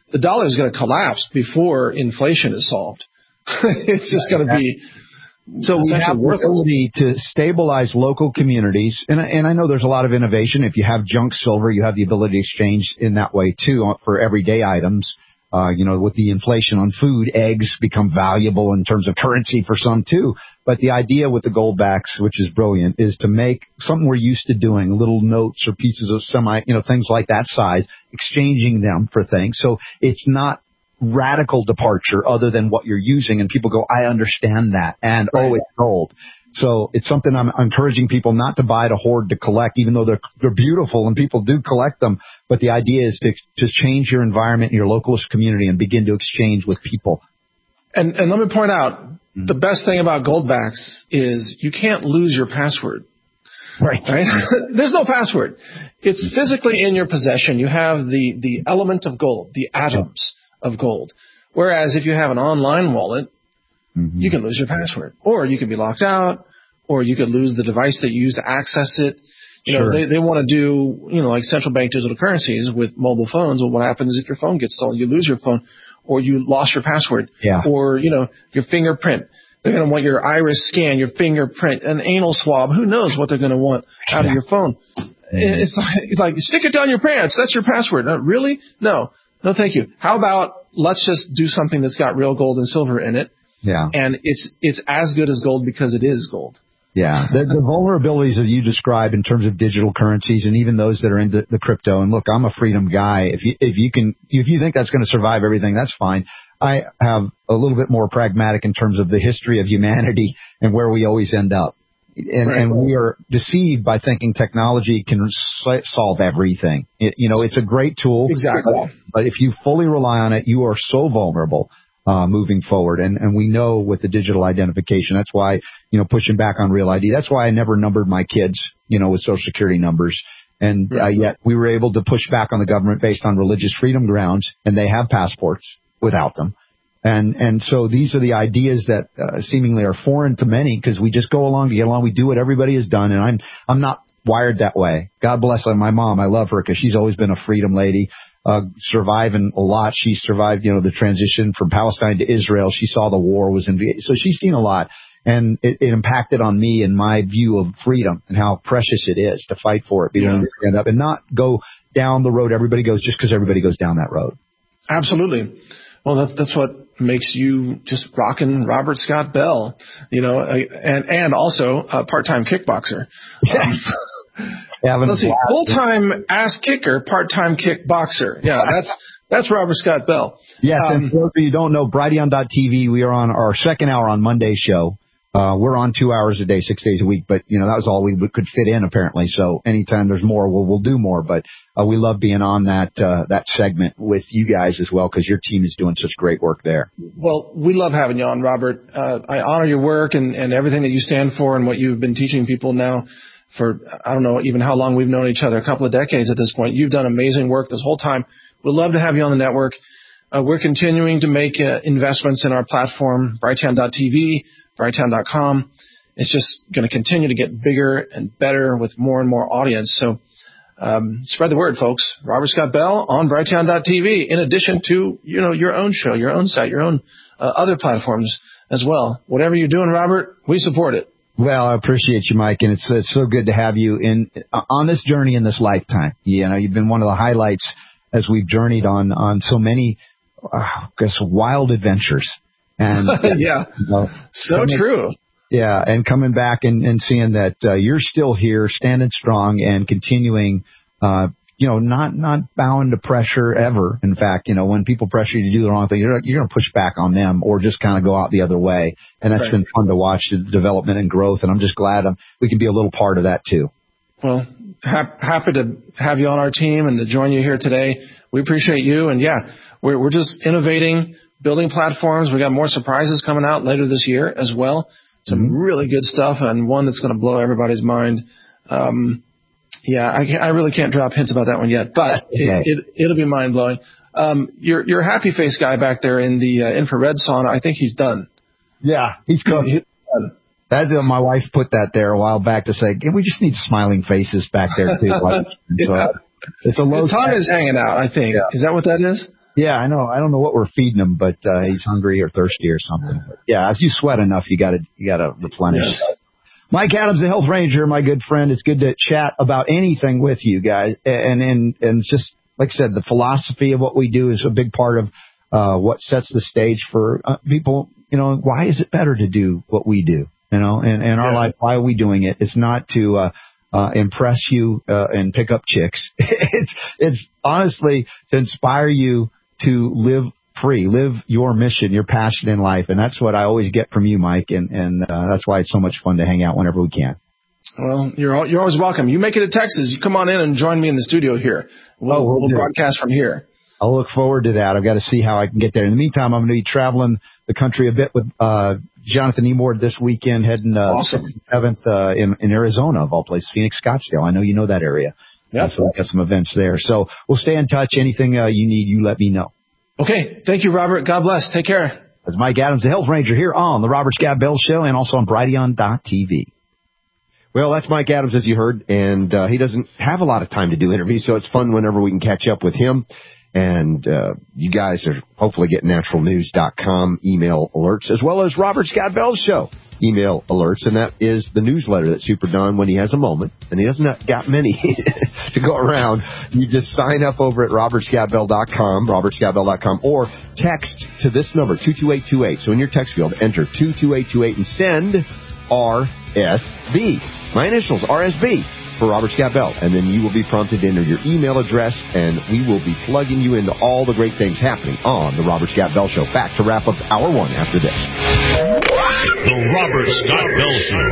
the dollar is going to collapse before inflation is solved. It's just going to be so we have the ability to stabilize local communities, and and I know there's a lot of innovation. If you have junk silver, you have the ability to exchange in that way too for everyday items. Uh, you know, with the inflation on food, eggs become valuable in terms of currency for some too. But the idea with the gold backs, which is brilliant, is to make something we're used to doing, little notes or pieces of semi, you know, things like that size, exchanging them for things. So it's not radical departure other than what you're using. And people go, I understand that. And, right. oh, it's gold. So it's something I'm encouraging people not to buy, to hoard, to collect, even though they're they're beautiful and people do collect them. But the idea is to to change your environment in your local community and begin to exchange with people. And and let me point out, mm-hmm. the best thing about Goldbacks is you can't lose your password. Right. Right? There's no password. It's physically in your possession. You have the, the element of gold, the atoms of gold. Whereas if you have an online wallet, mm-hmm. you can lose your password, or you can be locked out, or you could lose the device that you use to access it. You sure. know, they, they want to do, you know, like central bank digital currencies with mobile phones. Well, what happens if your phone gets stolen? You lose your phone, or you lost your password, yeah. or, you know, your fingerprint. They're going to want your iris scan, your fingerprint, an anal swab. Who knows what they're going to want out yeah. of your phone? It's like, it's like, stick it down your pants. That's your password. Uh, really? No. No, thank you. How about let's just do something that's got real gold and silver in it. Yeah. And it's it's as good as gold because it is gold. Yeah. The, the vulnerabilities that you describe in terms of digital currencies and even those that are into the crypto. And look, I'm a freedom guy. If you if you can if you think that's going to survive everything, that's fine. I have a little bit more pragmatic in terms of the history of humanity and where we always end up. And, right. and we are deceived by thinking technology can solve everything. It, you know, it's a great tool. Exactly. But if you fully rely on it, you are so vulnerable. Uh, moving forward. And, and we know with the digital identification, that's why, you know, pushing back on Real I D, that's why I never numbered my kids, you know, with Social Security numbers. And uh, yet we were able to push back on the government based on religious freedom grounds, and they have passports without them. And, and so these are the ideas that uh, seemingly are foreign to many because we just go along to get along. We do what everybody has done. And I'm, I'm not wired that way. God bless my mom. I love her because she's always been a freedom lady. Uh, surviving a lot. She survived, you know, the transition from Palestine to Israel. She saw the war was in, so she's seen a lot, and it, it impacted on me and my view of freedom and how precious it is to fight for it, be willing to stand up and not go down the road everybody goes just because everybody goes down that road. Absolutely. Well, that's, that's what makes you just rocking Robert Scott Bell, you know, and, and also a part-time kickboxer. Um, Yeah, Let's see, full-time ass kicker, part-time kickboxer. Yeah, that's that's Robert Scott Bell. Yes, um, and for those of you who don't know, Brighteon dot T V, we are on our second hour on Monday's show. Uh, we're on two hours a day, six days a week, but, you know, that was all we could fit in, apparently. So anytime there's more, we'll, we'll do more. But uh, we love being on that uh, that segment with you guys as well because your team is doing such great work there. Well, we love having you on, Robert. Uh, I honor your work and, and everything that you stand for and what you've been teaching people now. For, I don't know even how long we've known each other, a couple of decades at this point. You've done amazing work this whole time. We'd love to have you on the network. Uh, we're continuing to make uh, investments in our platform, Brighteon dot T V, Brighteon dot com. It's just going to continue to get bigger and better with more and more audience. So um, spread the word, folks. Robert Scott Bell on Brighteon dot T V, in addition to, you know, your own show, your own site, your own uh, other platforms as well. Whatever you're doing, Robert, we support it. Well, I appreciate you, Mike, and it's it's so good to have you in on this journey in this lifetime. You know, you've been one of the highlights as we've journeyed on on so many, uh, I guess, wild adventures. And yeah, you know, so coming, true. Yeah, and coming back and, and seeing that uh, you're still here, standing strong, and continuing. Uh, you know, not not bowing to pressure ever. In fact, you know, when people pressure you to do the wrong thing, you're, you're going to push back on them or just kind of go out the other way. And that's right. been fun to watch, the development and growth. And I'm just glad I'm, we can be a little part of that, too. Well, ha- happy to have you on our team and to join you here today. We appreciate you. And, yeah, we're, we're just innovating, building platforms. We got more surprises coming out later this year as well. Some mm-hmm. really good stuff, and one that's going to blow everybody's mind. Um Yeah, I, can't, I really can't drop hints about that one yet, but okay. it, it, it'll be mind-blowing. Um, your your happy face guy back there in the uh, infrared sauna, I think he's done. Yeah, he's cooked. He's done. That, uh, my wife put that there a while back to say, we just need smiling faces back there, too. yeah. So it's a low His tongue is hanging out, I think. Yeah. Is that what that is? Yeah, I know. I don't know what we're feeding him, but uh, he's hungry or thirsty or something. But yeah, if you sweat enough, you got to you got to replenish. Yes. Mike Adams, the Health Ranger, my good friend. It's good to chat about anything with you guys, and and and just like I said, the philosophy of what we do is a big part of uh, what sets the stage for uh, people. You know, why is it better to do what we do? You know, and in our yeah. life, why are we doing it? It's not to uh, uh, impress you uh, and pick up chicks. it's it's honestly to inspire you to live free, live your mission, your passion in life. And that's what I always get from you, Mike. And, and uh, that's why it's so much fun to hang out whenever we can. Well, you're all, you're always welcome. You make it to Texas. You come on in and join me in the studio here. We'll, oh, we'll, we'll broadcast from here. I'll look forward to that. I've got to see how I can get there. In the meantime, I'm going to be traveling the country a bit with uh, Jonathan Emord this weekend, heading uh, awesome. seventh uh, in, in Arizona, of all places, Phoenix, Scottsdale. I know you know that area. Yeah, so we've got some events there. So we'll stay in touch. Anything uh, you need, you let me know. Okay. Thank you, Robert. God bless. Take care. That's Mike Adams, the Health Ranger, here on the Robert Scott Bell Show and also on Brighteon dot T V. Well, that's Mike Adams, as you heard, and uh, he doesn't have a lot of time to do interviews, so it's fun whenever we can catch up with him. And uh, you guys are hopefully getting natural news dot com email alerts, as well as Robert Scott Bell's show email alerts, and that is the newsletter that Super Don, when he has a moment, and he doesn't got many to go around, you just sign up over at Robert Scott Bell dot com, Robert Scott Bell dot com, or text to this number, two two eight two eight. So in your text field, enter two two eight two eight and send R S B. My initials, R S B. For Robert Scott Bell, and then you will be prompted to enter your email address, and we will be plugging you into all the great things happening on the Robert Scott Bell Show. Back to wrap up hour one after this. The Robert Scott Bell Show.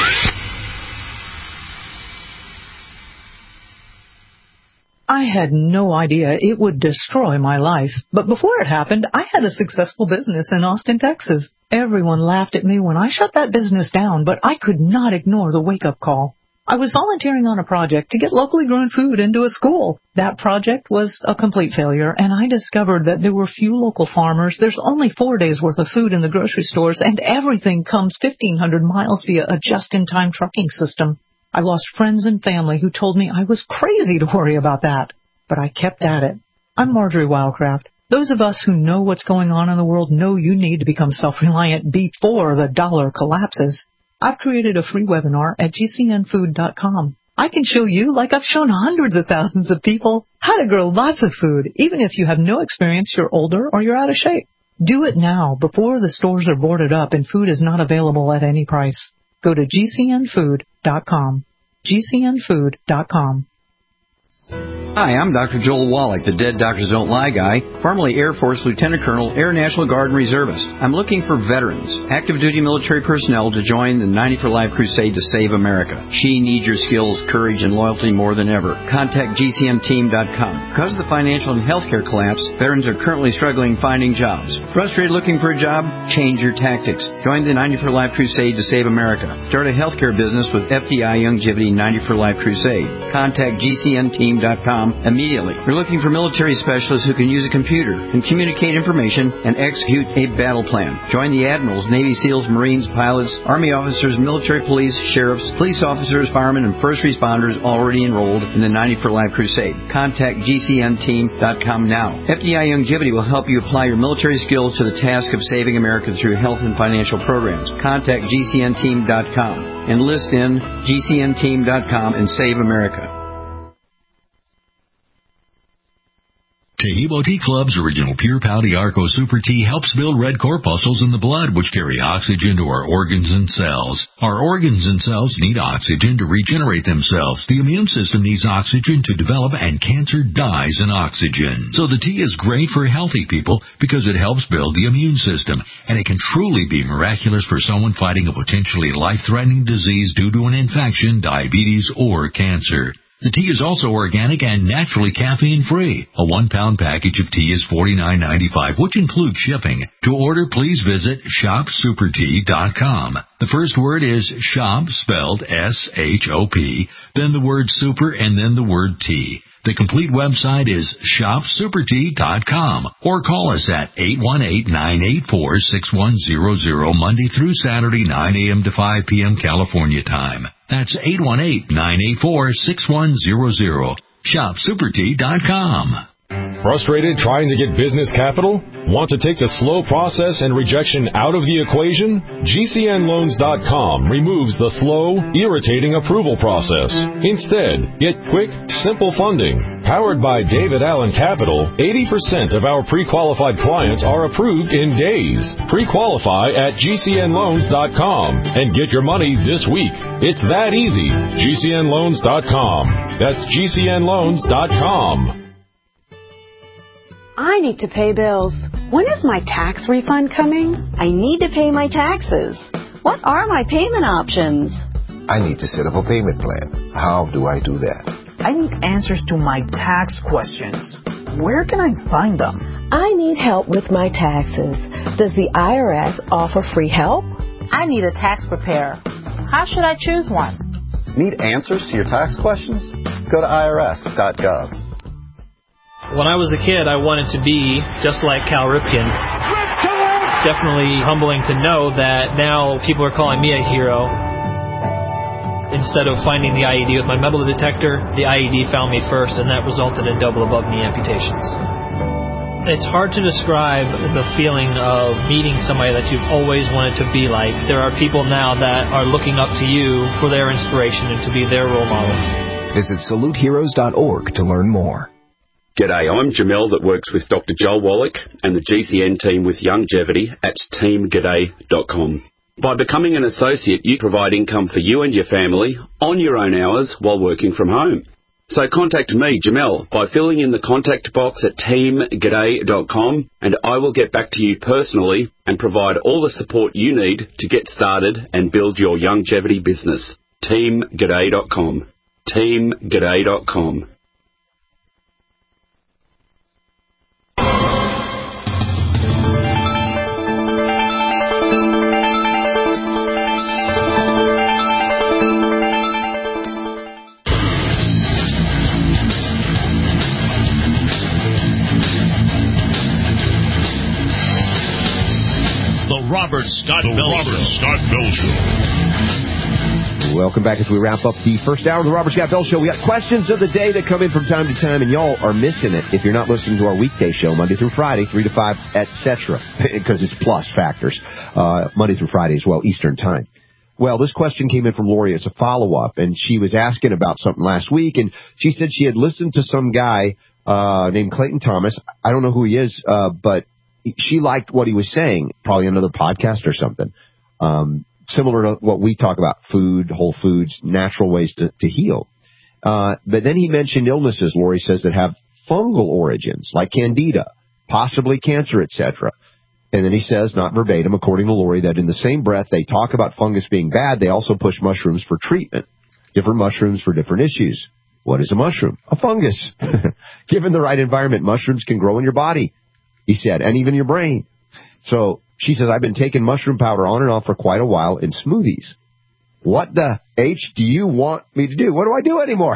I had no idea it would destroy my life, but before it happened, I had a successful business in Austin, Texas. Everyone laughed at me when I shut that business down, but I could not ignore the wake-up call. I was volunteering on a project to get locally grown food into a school. That project was a complete failure, and I discovered that there were few local farmers. There's only four days' worth of food in the grocery stores, and everything comes fifteen hundred miles via a just-in-time trucking system. I lost friends and family who told me I was crazy to worry about that, but I kept at it. I'm Marjorie Wildcraft. Those of us who know what's going on in the world know you need to become self-reliant before the dollar collapses. I've created a free webinar at G C N food dot com. I can show you, like I've shown hundreds of thousands of people, how to grow lots of food, even if you have no experience, you're older, or you're out of shape. Do it now, before the stores are boarded up and food is not available at any price. Go to G C N food dot com. G C N food dot com. Hi, I'm Doctor Joel Wallach, the Dead Doctors Don't Lie guy, formerly Air Force Lieutenant Colonel, Air National Guard and Reservist. I'm looking for veterans, active duty military personnel to join the ninety for Life crusade to save America. She needs your skills, courage, and loyalty more than ever. Contact G C M team dot com. Because of the financial and healthcare collapse, veterans are currently struggling finding jobs. Frustrated looking for a job? Change your tactics. Join the ninety for Life crusade to save America. Start a healthcare business with F D I Longevity ninety for Life crusade. Contact G C N team dot com immediately. We're looking for military specialists who can use a computer and communicate information and execute a battle plan. Join the admirals, Navy SEALs, Marines, pilots, Army officers, military police, sheriffs, police officers, firemen, and first responders already enrolled in the ninety for Life crusade. Contact G C N team dot com now. F D I Longevity will help you apply your military skills to the task of saving America through health and financial programs. Contact G C N team dot com. Enlist in G C N team dot com and save America. Taheebo Tea Club's original Pure Pau Arco Super Tea helps build red corpuscles in the blood, which carry oxygen to our organs and cells. Our organs and cells need oxygen to regenerate themselves. The immune system needs oxygen to develop, and cancer dies in oxygen. So the tea is great for healthy people because it helps build the immune system, and it can truly be miraculous for someone fighting a potentially life-threatening disease due to an infection, diabetes, or cancer. The tea is also organic and naturally caffeine-free. A one-pound package of tea is forty-nine ninety-five, which includes shipping. To order, please visit shop super tea dot com. The first word is shop, spelled S H O P, then the word super, and then the word tea. The complete website is shop super tea dot com, or call us at eight one eight, nine eight four, six one zero zero Monday through Saturday, nine a.m. to five p.m. California time. That's eight one eight, nine eight four, six one zero zero. shop super tea dot com. Frustrated trying to get business capital? Want to take the slow process and rejection out of the equation? G C N loans dot com removes the slow, irritating approval process. Instead, get quick, simple funding. Powered by David Allen Capital, eighty percent of our pre-qualified clients are approved in days. Pre-qualify at G C N loans dot com and get your money this week. It's that easy. G C N loans dot com. That's G C N loans dot com. I need to pay bills. When is my tax refund coming? I need to pay my taxes. What are my payment options? I need to set up a payment plan. How do I do that? I need answers to my tax questions. Where can I find them? I need help with my taxes. Does the I R S offer free help? I need a tax preparer. How should I choose one? Need answers to your tax questions? Go to I R S dot gov. When I was a kid, I wanted to be just like Cal Ripken. It's definitely humbling to know that now people are calling me a hero. Instead of finding the I E D with my metal detector, the I E D found me first, and that resulted in double above knee amputations. It's hard to describe the feeling of meeting somebody that you've always wanted to be like. There are people now that are looking up to you for their inspiration and to be their role model. Visit salute heroes dot org to learn more. G'day, I'm Jamel that works with Doctor Joel Wallach and the G C N team with Longevity at team g'day dot com. By becoming an associate, you provide income for you and your family on your own hours while working from home. So contact me, Jamel, by filling in the contact box at team g'day dot com, and I will get back to you personally and provide all the support you need to get started and build your longevity business. team g'day dot com. team g'day dot com. Robert Scott the Bell Robert Show. Scott Bell Show. Welcome back as we wrap up the first hour of the Robert Scott Bell Show. We got questions of the day that come in from time to time, and y'all are missing it if you're not listening to our weekday show, Monday through Friday, three to five, et cetera, because it's plus factors, uh, Monday through Friday as well, Eastern Time. Well, this question came in from Lori. It's a follow-up, and she was asking about something last week, and she said she had listened to some guy uh, named Clayton Thomas. I don't know who he is, uh, but she liked what he was saying, probably another podcast or something, um, similar to what we talk about, food, whole foods, natural ways to, to heal. Uh, but then he mentioned illnesses, Lori says, that have fungal origins, like candida, possibly cancer, et cetera. And then he says, not verbatim, according to Lori, that in the same breath they talk about fungus being bad, they also push mushrooms for treatment, different mushrooms for different issues. What is a mushroom? A fungus. Given the right environment, mushrooms can grow in your body, he said, and even your brain. So she says, I've been taking mushroom powder on and off for quite a while in smoothies. What the H do you want me to do? What do I do anymore?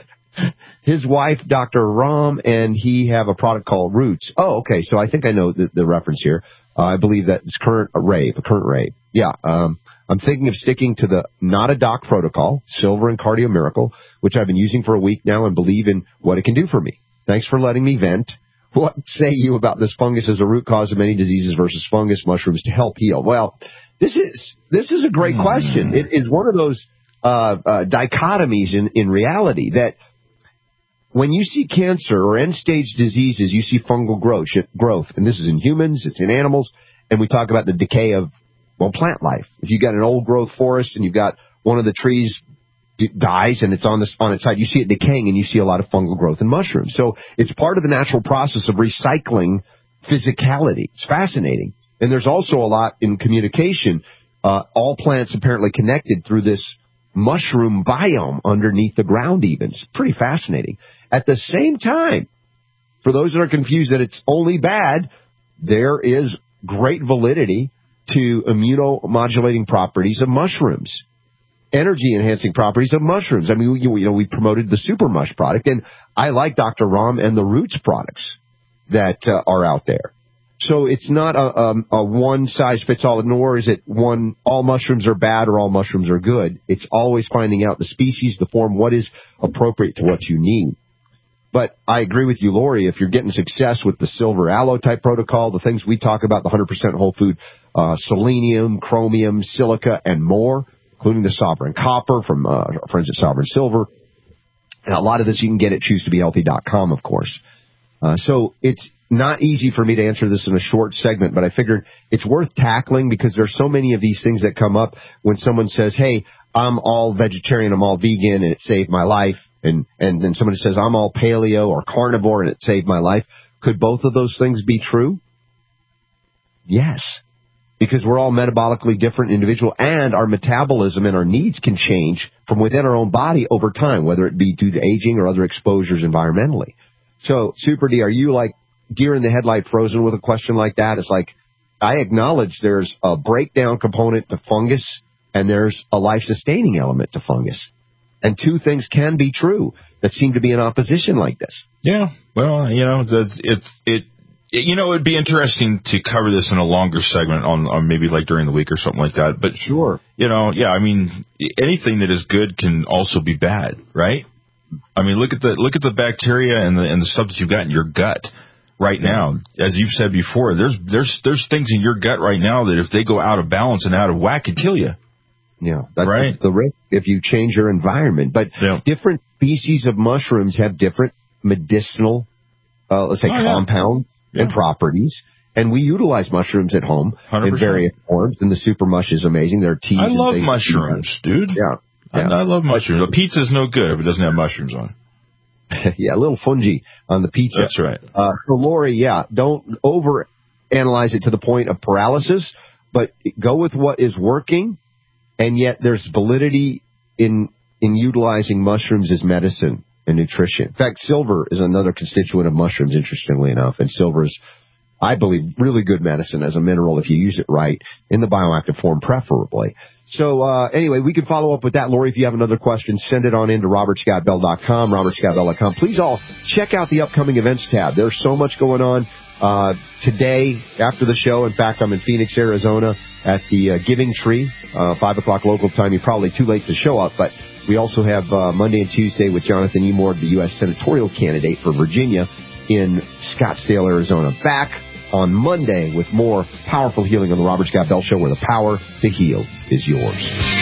His wife, Doctor Ram, and he have a product called Roots. Oh, okay. So I think I know the, the reference here. Uh, I believe that it's current a rave, a current rave. Yeah. Um, I'm thinking of sticking to the Not a Doc protocol, Silver and Cardio Miracle, which I've been using for a week now and believe in what it can do for me. Thanks for letting me vent. What say you about this fungus as a root cause of many diseases versus fungus mushrooms to help heal? Well, this is this is a great question. It is one of those uh, uh, dichotomies in, in reality that when you see cancer or end-stage diseases, you see fungal growth, growth. And this is in humans, it's in animals, and we talk about the decay of, well, plant life. If you've got an old-growth forest and you've got one of the trees dies and it's on this on its side, you see it decaying and you see a lot of fungal growth in mushrooms. So it's part of the natural process of recycling physicality. It's fascinating. And there's also a lot in communication. Uh, all plants apparently connected through this mushroom biome underneath the ground even. It's pretty fascinating. At the same time, for those that are confused that it's only bad, there is great validity to immunomodulating properties of mushrooms. Energy-enhancing properties of mushrooms. I mean, you, you know, we promoted the Super Mush product, and I like Doctor Ram and the Roots products that uh, are out there. So it's not a, um, a one-size-fits-all, nor is it one, all mushrooms are bad or all mushrooms are good. It's always finding out the species, the form, what is appropriate to what you need. But I agree with you, Lori, if you're getting success with the silver aloe type protocol, the things we talk about, the one hundred percent whole food, uh, selenium, chromium, silica, and more, including the Sovereign Copper from uh, our friends at Sovereign Silver. And a lot of this you can get at choose to be healthy dot com, of course. Uh, so it's not easy for me to answer this in a short segment, but I figured it's worth tackling because there's so many of these things that come up when someone says, hey, I'm all vegetarian, I'm all vegan, and it saved my life. And, and then somebody says, I'm all paleo or carnivore, and it saved my life. Could both of those things be true? Yes. Because we're all metabolically different individual, and our metabolism and our needs can change from within our own body over time, whether it be due to aging or other exposures environmentally. So, Super D, are you like deer in the headlight frozen with a question like that? It's like, I acknowledge there's a breakdown component to fungus, and there's a life-sustaining element to fungus. And two things can be true that seem to be in opposition like this. Yeah, well, you know, it's, it's it. You know, it'd be interesting to cover this in a longer segment on, on maybe like during the week or something like that. But sure, you know, yeah, I mean, anything that is good can also be bad, right? I mean, look at the look at the bacteria and the and the stuff that you've got in your gut right now. As you've said before, there's there's there's things in your gut right now that if they go out of balance and out of whack, could kill you. Yeah, that's right. The risk if you change your environment. But yeah. different species of mushrooms have different medicinal, uh, let's say, oh, compounds. Yeah. And properties, and we utilize mushrooms at home one hundred percent in various forms. And the super mush is amazing. There are teas. I and love things mushrooms, dude. Yeah, yeah. I, I love mushrooms. The pizza's no good if it doesn't have mushrooms on. Yeah, a little fungi on the pizza. That's right. Uh, so, Lori, yeah, don't over analyze it to the point of paralysis, but go with what is working, and yet there's validity in in utilizing mushrooms as medicine and nutrition. In fact, silver is another constituent of mushrooms, interestingly enough, and silver is, I believe, really good medicine as a mineral if you use it right, in the bioactive form preferably. So uh anyway, we can follow up with that. Lori, if you have another question, send it on in to robert scott bell dot com, robert scott bell dot com. Please all check out the upcoming events tab. There's so much going on. Uh today, after the show, in fact, I'm in Phoenix, Arizona at the uh, Giving Tree, uh five o'clock local time. You're probably too late to show up, but we also have uh, Monday and Tuesday with Jonathan E. Moore, the U S senatorial candidate for Virginia, in Scottsdale, Arizona. Back on Monday with more powerful healing on the Robert Scott Bell Show, where the power to heal is yours.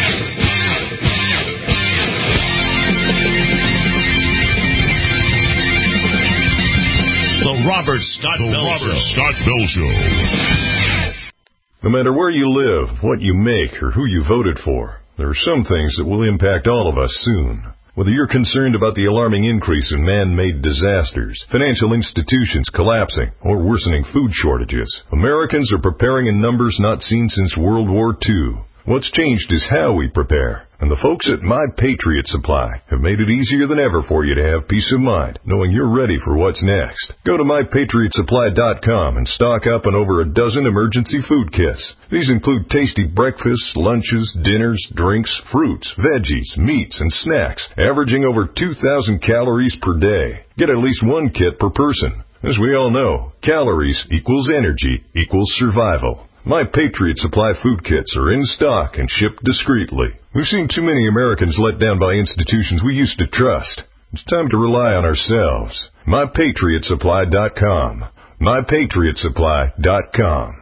The Robert Scott the Bell Robert Show. Scott Bell Show. No matter where you live, what you make, or who you voted for, there are some things that will impact all of us soon. Whether you're concerned about the alarming increase in man-made disasters, financial institutions collapsing, or worsening food shortages, Americans are preparing in numbers not seen since World War Two. What's changed is how we prepare. And the folks at My Patriot Supply have made it easier than ever for you to have peace of mind, knowing you're ready for what's next. Go to my patriot supply dot com and stock up on over a dozen emergency food kits. These include tasty breakfasts, lunches, dinners, drinks, fruits, veggies, meats, and snacks, averaging over two thousand calories per day. Get at least one kit per person. As we all know, calories equals energy equals survival. My Patriot Supply food kits are in stock and shipped discreetly. We've seen too many Americans let down by institutions we used to trust. It's time to rely on ourselves. my patriot supply dot com. my patriot supply dot com.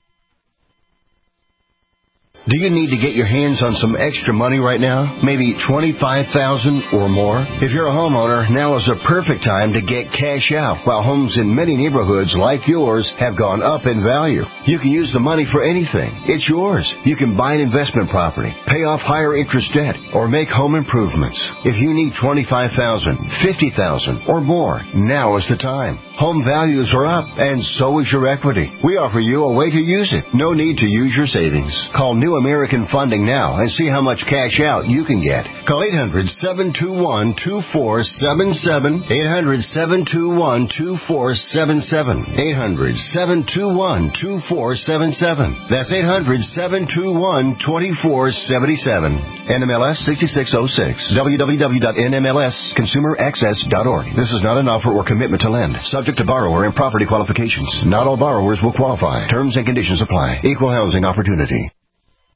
Do you need to get your hands on some extra money right now? Maybe twenty-five thousand dollars or more? If you're a homeowner, now is the perfect time to get cash out, while homes in many neighborhoods like yours have gone up in value. You can use the money for anything. It's yours. You can buy an investment property, pay off higher interest debt, or make home improvements. If you need twenty-five thousand dollars, fifty thousand dollars, or more, now is the time. Home values are up, and so is your equity. We offer you a way to use it. No need to use your savings. Call New American Funding now and see how much cash out you can get. Call eight hundred, seven two one, two four seven seven, eight hundred, seven two one, two four seven seven, eight hundred, seven two one, two four seven seven. That's eight hundred, seven two one, two four seven seven. N M L S sixty-six oh six. w w w dot n m l s consumer access dot org. This is not an offer or commitment to lend. Subject to borrower and property qualifications. Not all borrowers will qualify. Terms and conditions apply. Equal housing opportunity.